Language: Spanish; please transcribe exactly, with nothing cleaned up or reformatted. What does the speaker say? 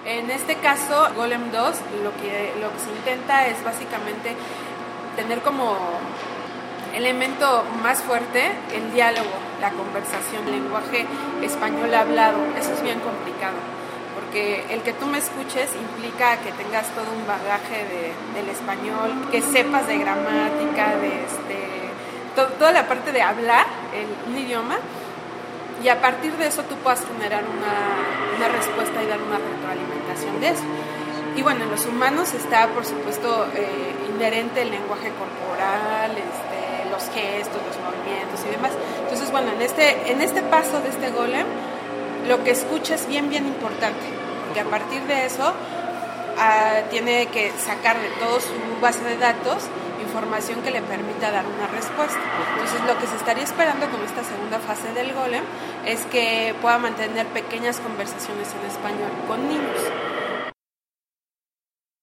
En este caso, Golem dos, lo que, lo que se intenta es básicamente tener como elemento más fuerte el diálogo, la conversación, el lenguaje español hablado. Eso es bien complicado, porque el que tú me escuches implica que tengas todo un bagaje de, del español, que sepas de gramática, de este, to, toda la parte de hablar el, un idioma, y a partir de eso tú puedas generar una, una respuesta y dar una retroalimentación de eso. Y bueno, en los humanos está, por supuesto, eh, inherente el lenguaje corporal, este, los gestos, los movimientos y demás. Entonces, bueno, en este, en este paso de este golem, lo que escucha es bien, bien importante, porque a partir de eso uh, tiene que sacar de toda su base de datos información que le permita dar una respuesta. Entonces, lo que se estaría esperando con esta segunda fase del golem es que pueda mantener pequeñas conversaciones en español con niños.